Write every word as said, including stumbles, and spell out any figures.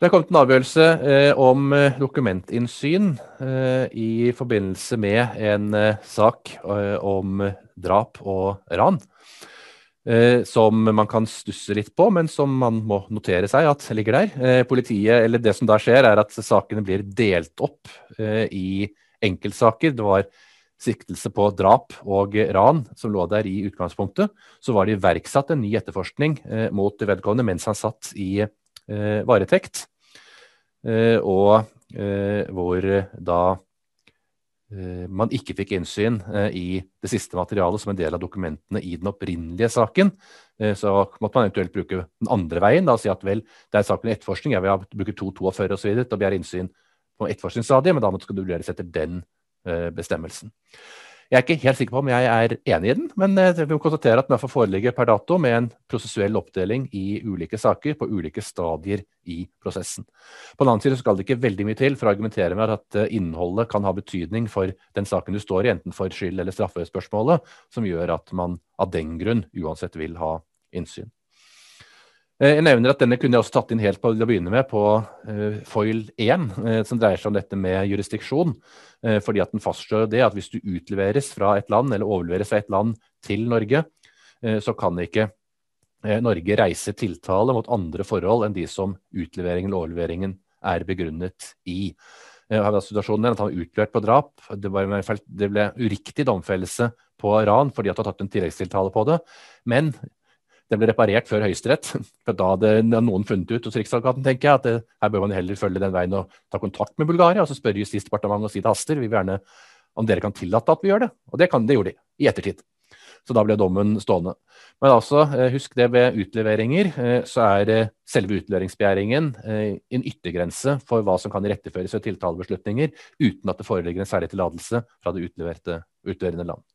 Det har kommet en avgjørelse eh, om eh, dokumentinnsyn eh, i forbindelse med en eh, sak eh, om drap og ran, eh, som man kan stusse litt på, men som man må notere seg at ligger der. Eh, politiet, eller det som da skjer, er at sakene blir delt opp eh, i enkeltsaker. Det var siktelse på drap og ran som lå der i utgangspunktet. Så var det iverksatt en ny etterforskning eh, mot vedkommende mens han satt i eh, varetekt. Uh, og uh, hvor da uh, man ikke fikk innsyn uh, i det siste materialet som en del av dokumentene i den opprinnelige saken. Uh, så måtte man eventuelt bruke den andre veien, da, og si at vel, det er saken i etterforskning, jeg vil bruke to toogførti og så videre, da blir innsyn på etterforskningsstadiet, men da skal du vurderes etter den uh, bestemmelsen. Jeg er ikke helt sikker på om jeg er enig i den, men vi må konstatere at den i hvert fall foreligger per dato med en prosessuell oppdeling i ulike saker på ulike stadier i prosessen. På den annen side skal det ikke veldig mye til for å argumentere med at innholdet kan ha betydning for den saken du står i, enten for skyld- eller straffespørsmålet, som gjør at man av den grunn uansett vil ha innsyn. Jeg nevner at denne kunne jeg også tatt inn helt på å begynne med på uh, foil én, uh, som dreier seg om dette med jurisdiksjon, uh, fordi at den fastslår det at hvis du utleveres fra et land, eller overleveres fra et land til Norge, uh, så kan ikke uh, Norge reise tiltale mot andre forhold enn de som utleveringen eller overleveringen er begrunnet i. Uh, situasjonen er at han var utlevert på drap, det, var, det ble uriktig domfellelse på ran fordi at han har tatt en tilleggstiltale på det, men det ble reparert før høyesterett, for da hadde noen funnet ut hos Riksadvokaten, tenker jeg, at det, her bør man heller følge den veien og ta kontakt med Bulgaria, og så spørre Justisdepartementet og si det haster, vi vil gjerne om dere kan tillate at vi gjør det, og det, kan, det gjorde de i ettertid. Så da ble dommen stående. Men altså, husk det ved utleveringer, så er selve utleveringsbegjæringen en yttergrense for hva som kan retteføres ved tiltalebeslutninger, uten at det foreligger en særlig tillatelse fra det utleverte utleverende land.